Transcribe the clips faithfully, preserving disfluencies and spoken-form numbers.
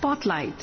Spotlight.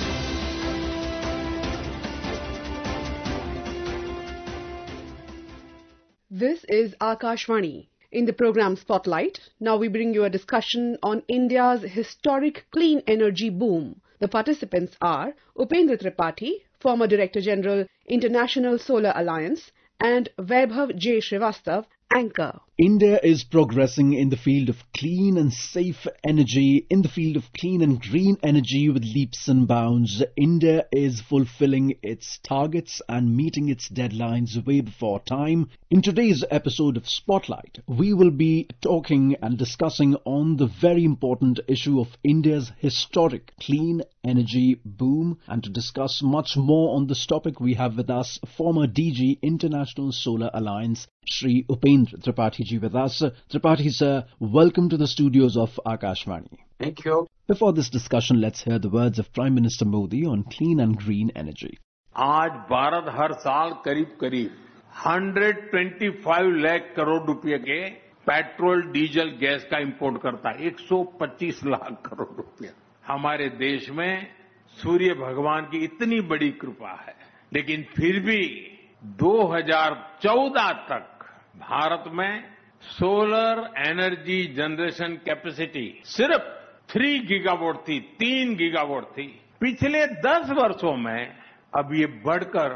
This is Akashvani. In the program Spotlight, now we bring you a discussion on India's historic clean energy boom. The participants are Upendra Tripathi, former Director General, International Solar Alliance, and Vaibhav J. Srivastav, anchor. India is progressing in the field of clean and safe energy, in the field of clean and green energy with leaps and bounds. India is fulfilling its targets and meeting its deadlines way before time. In today's episode of Spotlight, we will be talking and discussing on the very important issue of India's historic clean energy boom. And to discuss much more on this topic, we have with us former D G, International Solar Alliance, Shri Upendra Tripathi ji with us. Tripathi sir, welcome to the studios of Akashvani. Thank you. Before this discussion, let's hear the words of Prime Minister Modi on clean and green energy. आज भारत हर साल करीब करीब एक सौ पच्चीस लाख करोड़ रुपए के petrol, diesel, gas का इंपोर्ट करता है। एक सौ पच्चीस लाख करोड़ रुपया। हमारे देश में सूर्य भगवान की इतनी बड़ी कृपा है, लेकिन फिर भी दो हज़ार चौदह तक भारत में सोलर एनर्जी जनरेशन कैपेसिटी सिर्फ तीन गीगावाट थी, तीन गीगावाट थी। पिछले दस वर्षों में अब ये बढ़कर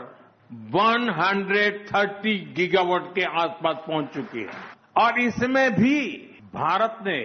एक सौ तीस गीगावाट के आसपास पहुंच चुकी है और इसमें भी भारत ने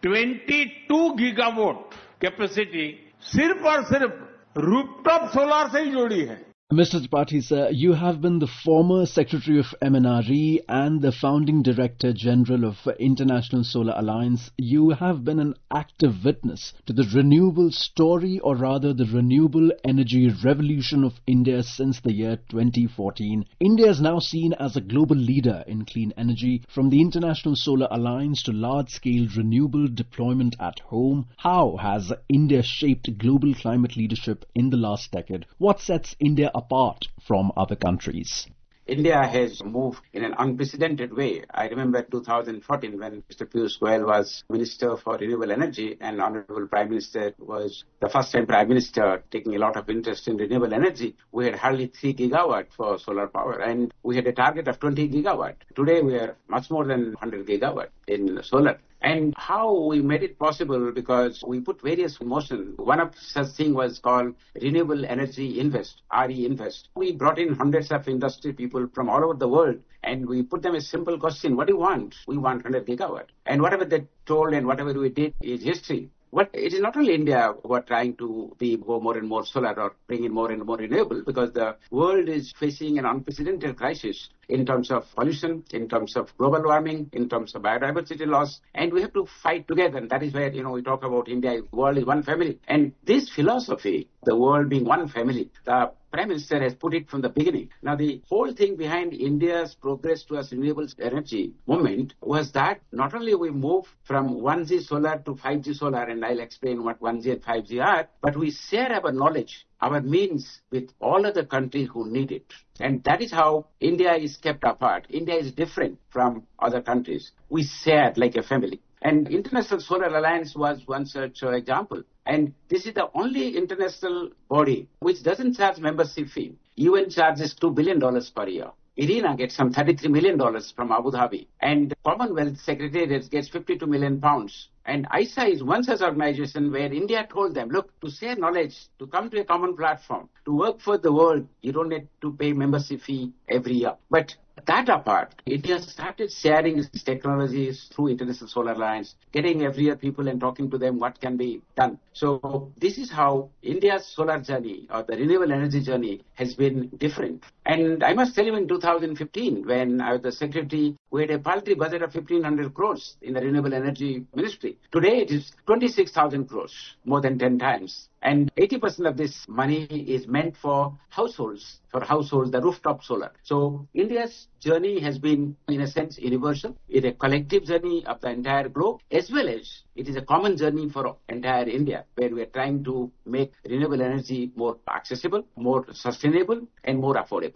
बाईस गीगावाट कैपेसिटी सिर्फ और सिर्फ रूफटॉप सोलर से ही जोड़ी है। Mister Tripathi sir, you have been the former Secretary of M N R E and the Founding Director General of International Solar Alliance. You have been an active witness to the renewable story, or rather the renewable energy revolution of India since the year twenty fourteen. India is now seen as a global leader in clean energy, from the International Solar Alliance to large-scale renewable deployment at home. How has India shaped global climate leadership in the last decade? What sets India apart from other countries? India has moved in an unprecedented way. I remember two thousand fourteen when Mister Piyush Goyal was Minister for Renewable Energy and Honorable Prime Minister was the first time Prime Minister taking a lot of interest in renewable energy. We had hardly three gigawatt for solar power and we had a target of twenty gigawatt. Today we are much more than one hundred gigawatt in solar. And how we made it possible, because we put various motion. One of such thing was called Renewable Energy Invest, R E Invest. We brought in hundreds of industry people from all over the world and we put them a simple question: what do you want? We want one hundred gigawatt. And whatever they told and whatever we did is history. But it is not only India who are trying to be go more and more solar or bring in more and more renewable, because the world is facing an unprecedented crisis in terms of pollution, in terms of global warming, in terms of biodiversity loss, and we have to fight together. And that is where, you know, we talk about India, world is one family. And this philosophy, the world being one family, the Prime Minister has put it from the beginning. Now, the whole thing behind India's progress towards renewable energy movement was that not only we move from one G solar to five G solar, and I'll explain what one G and five G are, but we share our knowledge, our means with all other countries who need it. And that is how India is kept apart. India is different from other countries. We share like a family. And International Solar Alliance was one such uh, example. And this is the only international body which doesn't charge membership fee. U N charges two billion dollars per year. IRENA gets some thirty-three million dollars from Abu Dhabi. And Commonwealth Secretariat gets fifty-two million pounds. And I S A is one such organization where India told them, look, to share knowledge, to come to a common platform, to work for the world, you don't need to pay membership fee every year. But that apart, India started sharing its technologies through International Solar Alliance, getting every year people and talking to them what can be done. So this is how India's solar journey or the renewable energy journey has been different. And I must tell you, in two thousand fifteen, when I was the secretary, we had a paltry budget of fifteen hundred crores in the renewable energy ministry. Today it is twenty-six thousand crores, more than ten times. And eighty percent of this money is meant for households, for households, the rooftop solar. So India's journey has been, in a sense, universal. It's a collective journey of the entire globe, as well as it is a common journey for entire India, where we are trying to make renewable energy more accessible, more sustainable, and more affordable.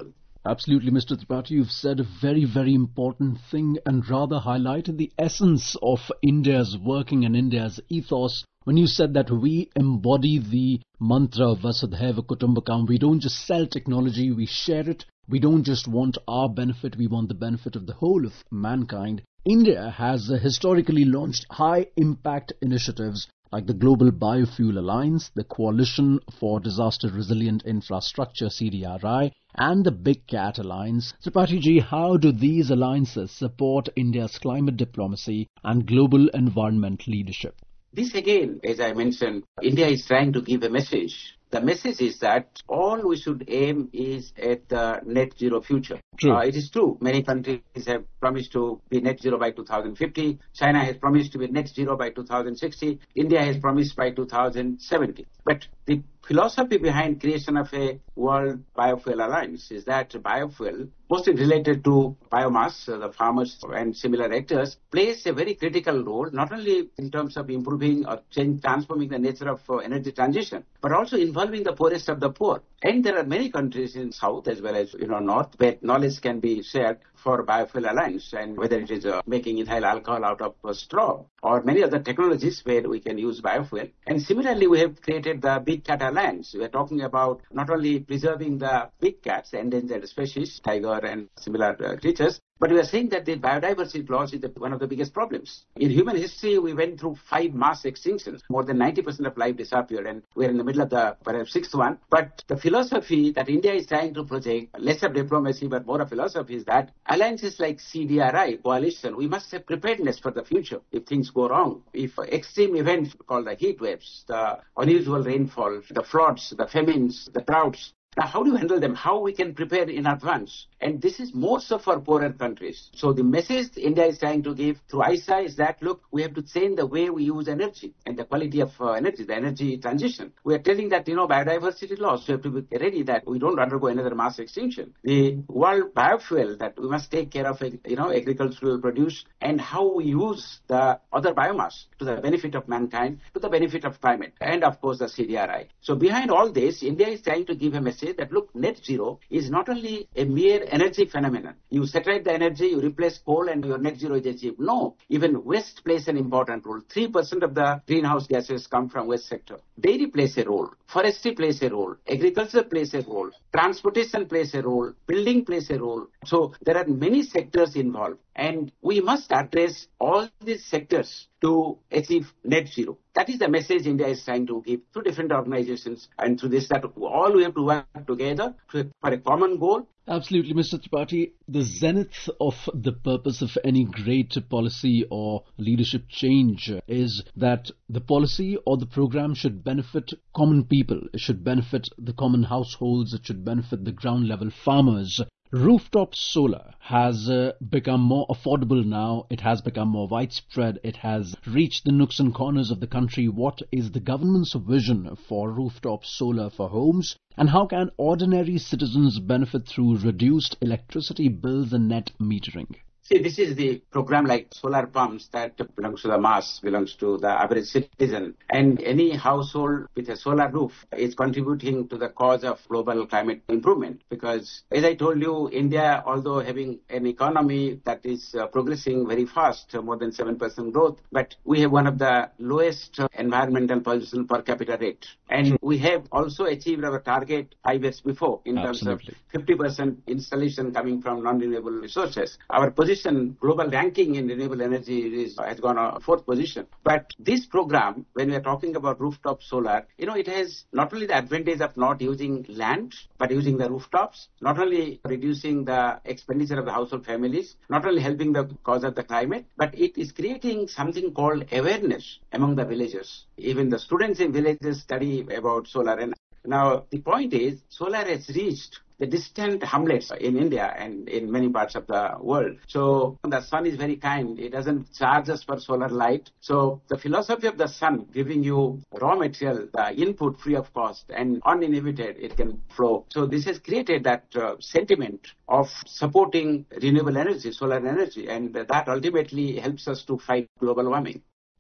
Absolutely, Mister Tripathi, you've said a very, very important thing and rather highlighted the essence of India's working and India's ethos when you said that we embody the mantra Vasudhaiva Kutumbakam. We don't just sell technology, we share it. We don't just want our benefit, we want the benefit of the whole of mankind. India has uh, historically launched high-impact initiatives like the Global Biofuel Alliance, the Coalition for Disaster Resilient Infrastructure C D R I, and the Big Cat Alliance. Tripathi ji, how do these alliances support India's climate diplomacy and global environment leadership? This again, as I mentioned, India is trying to give a message. The message is that all we should aim is at the net zero future. True. Uh, it is true. Many countries have promised to be net zero by two thousand fifty. China has promised to be net zero by two thousand sixty. India has promised by two thousand seventy. But the philosophy behind creation of a World Biofuel Alliance is that biofuel, mostly related to biomass, uh, the farmers and similar actors, plays a very critical role, not only in terms of improving or change, transforming the nature of uh, energy transition, but also involving the poorest of the poor. And there are many countries in South as well as, you know, North where knowledge can be shared for Biofuel Alliance, and whether it is uh, making ethyl alcohol out of uh, straw or many other technologies where we can use biofuel. And similarly, we have created the Big Cat Alliance. We are talking about not only preserving the big cats, endangered species, tiger and similar uh, creatures, but we are saying that the biodiversity loss is the, one of the biggest problems. In human history, we went through five mass extinctions. More than ninety percent of life disappeared, and we're in the middle of the perhaps sixth one. But the philosophy that India is trying to project, less of diplomacy but more of philosophy, is that alliances like C D R I, coalition, we must have preparedness for the future if things go wrong. If extreme events called the heat waves, the unusual rainfall, the floods, the famines, the droughts, now, how do you handle them? How we can prepare in advance? And this is more so for poorer countries. So the message India is trying to give through I S A is that, look, we have to change the way we use energy and the quality of uh, energy, the energy transition. We are telling that, you know, biodiversity loss, we have to be ready that we don't undergo another mass extinction. The world biofuel, that we must take care of, you know, agricultural produce and how we use the other biomass to the benefit of mankind, to the benefit of climate, and of course the C D R I. So behind all this, India is trying to give a message that, look, net zero is not only a mere energy phenomenon. You saturate the energy, you replace coal and your net zero is achieved. No, even waste plays an important role. three percent of the greenhouse gases come from waste sector. Dairy plays a role. Forestry plays a role. Agriculture plays a role. Transportation plays a role. Building plays a role. So there are many sectors involved. And we must address all these sectors to achieve net zero. That is the message India is trying to give to different organizations, and through this, that all we have to work together to, for a common goal. Absolutely, Mister Tripathi. The zenith of the purpose of any great policy or leadership change is that the policy or the program should benefit common people. It should benefit the common households. It should benefit the ground level farmers. Rooftop solar has uh, become more affordable now. It has become more widespread. It has reached the nooks and corners of the country. What is the government's vision for rooftop solar for homes? And how can ordinary citizens benefit through reduced electricity bills and net metering? See, this is the program like solar pumps that belongs to the mass, belongs to the average citizen. And any household with a solar roof is contributing to the cause of global climate improvement. Because, as I told you, India, although having an economy that is uh, progressing very fast, uh, more than seven percent growth, but we have one of the lowest uh, environmental pollution per capita rate. And we have also achieved our target five years before in Absolutely. terms of fifty percent installation coming from non-renewable resources. Our position, global ranking in renewable energy is, has gone on fourth position. But this program, when we are talking about rooftop solar, you know, it has not only the advantage of not using land, but using the rooftops, not only reducing the expenditure of the household families, not only helping the cause of the climate, but it is creating something called awareness among the villagers. Even the students in villages study about solar. And now the point is, solar has reached the distant hamlets in India and in many parts of the world. So the sun is very kind. It doesn't charge us for solar light. So the philosophy of the sun giving you raw material, the input free of cost and uninhibited, it can flow. So this has created that uh, sentiment of supporting renewable energy, solar energy, and that ultimately helps us to fight global warming.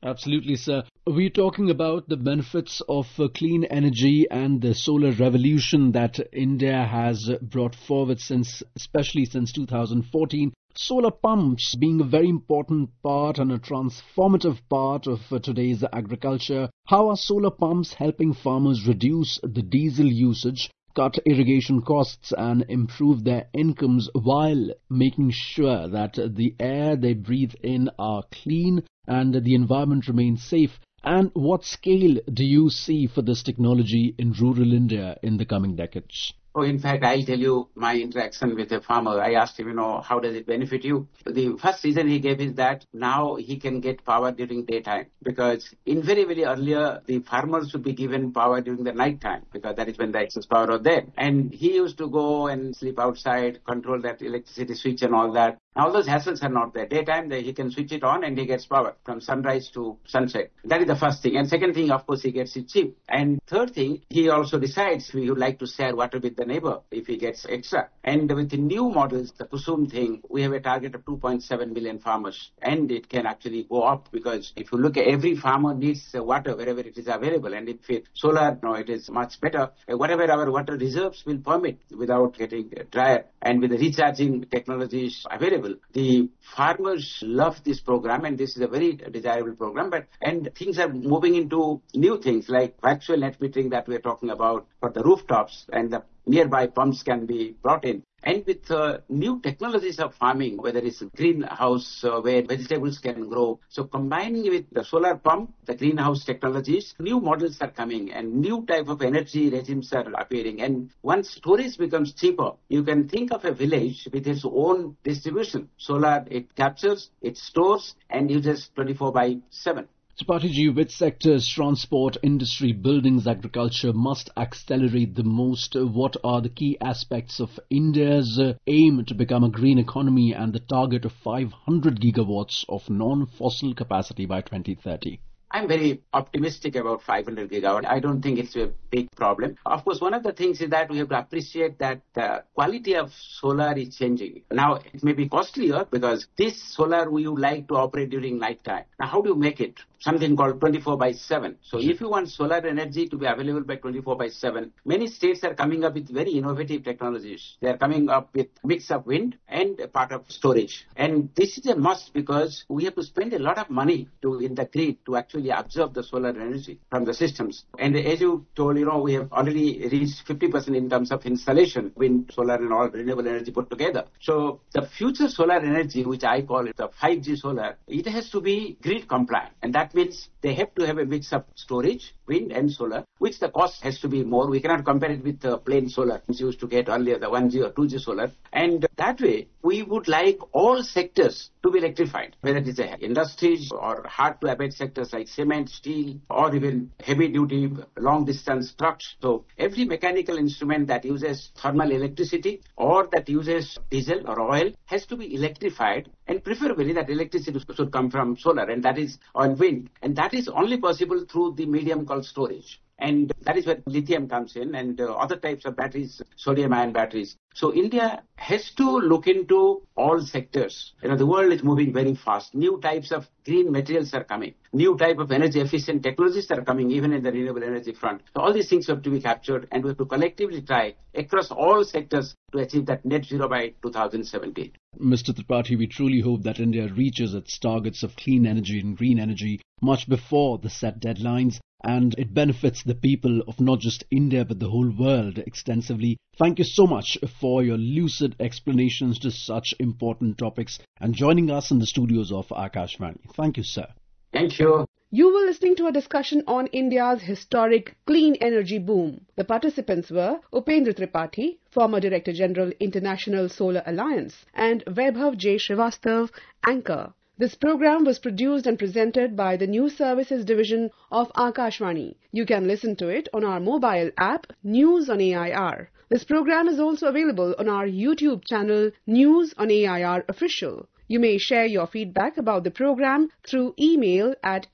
Absolutely, sir. We're talking about the benefits of uh, clean energy and the solar revolution that India has brought forward since, especially since two thousand fourteen. Solar pumps being a very important part and a transformative part of uh, today's agriculture. How are solar pumps helping farmers reduce the diesel usage, cut irrigation costs and improve their incomes while making sure that the air they breathe in are clean and the environment remains safe? And what scale do you see for this technology in rural India in the coming decades? Oh, in fact, I'll tell you my interaction with a farmer. I asked him, you know, how does it benefit you? The first reason he gave is that now he can get power during daytime, because in very, very earlier, the farmers should be given power during the night time, because that is when the excess power was there. And he used to go and sleep outside, control that electricity switch and all that. Now, all those hassles are not there. Daytime, they, he can switch it on and he gets power from sunrise to sunset. That is the first thing. And second thing, of course, he gets it cheap. And third thing, he also decides he would like to share water with the neighbor if he gets extra. And with the new models, the Kusum thing, we have a target of two point seven million farmers. And it can actually go up, because if you look at every farmer needs water wherever it is available. And if it solar, no, it is much better. Whatever our water reserves will permit without getting drier. And with the recharging technologies available, the farmers love this program, and this is a very desirable program. But and things are moving into new things like virtual net metering that we are talking about for the rooftops, and the nearby pumps can be brought in. And with uh, new technologies of farming, whether it's a greenhouse uh, where vegetables can grow, so combining with the solar pump, the greenhouse technologies, new models are coming and new type of energy regimes are appearing. And once storage becomes cheaper, you can think of a village with its own distribution. Solar, it captures, it stores, and uses twenty-four by seven. Tripatiji, which sectors, transport, industry, buildings, agriculture, must accelerate the most? What are the key aspects of India's uh, aim to become a green economy and the target of five hundred gigawatts of non-fossil capacity by twenty thirty? I'm very optimistic about five hundred gigawatt. I don't think it's a big problem. Of course, one of the things is that we have to appreciate that the quality of solar is changing. Now, it may be costlier because this solar we would like to operate during night time. Now, how do you make it? Something called twenty-four by seven. So if you want solar energy to be available by twenty-four by seven, many states are coming up with very innovative technologies. They are coming up with mix of wind and a part of storage. And this is a must, because we have to spend a lot of money to in the grid to actually absorb the solar energy from the systems. And as you told, you know, we have already reached fifty percent in terms of installation, wind, solar and all renewable energy put together. So the future solar energy, which I call it the five G solar, it has to be grid compliant. And that means they have to have a mix of storage, wind and solar, which the cost has to be more. We cannot compare it with the plain solar, which used to get earlier, the one G or two G solar. And that way, we would like all sectors to be electrified, whether it is a industries or hard-to-abate sectors like cement, steel, or even heavy-duty, long-distance trucks. So every mechanical instrument that uses thermal electricity or that uses diesel or oil has to be electrified, and preferably that electricity should come from solar, and that is on wind. And that is only possible through the medium called storage. And that is where lithium comes in, and uh, other types of batteries, sodium-ion batteries. So India has to look into all sectors. You know, the world is moving very fast. New types of green materials are coming. New type of energy-efficient technologies are coming, even in the renewable energy front. So all these things have to be captured, and we have to collectively try across all sectors to achieve that net zero by two thousand seventeen. Mister Tripathi, we truly hope that India reaches its targets of clean energy and green energy much before the set deadlines, and it benefits the people of not just India but the whole world extensively. Thank you so much for your lucid explanations to such important topics and joining us in the studios of Akashvani. Thank you, sir. Thank you. You were listening to a discussion on India's historic clean energy boom. The participants were Upendra Tripathi, former Director General, International Solar Alliance, and Vaibhav J. Srivastav, anchor. This program was produced and presented by the News Services Division of Akashvani. You can listen to it on our mobile app, News on A I R. This program is also available on our YouTube channel, News on A I R Official. You may share your feedback about the program through email at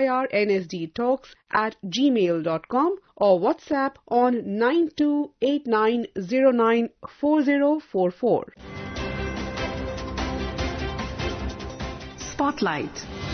airnsdtalks at gmail dot com or WhatsApp on nine two eight nine zero nine four zero four four. Spotlight.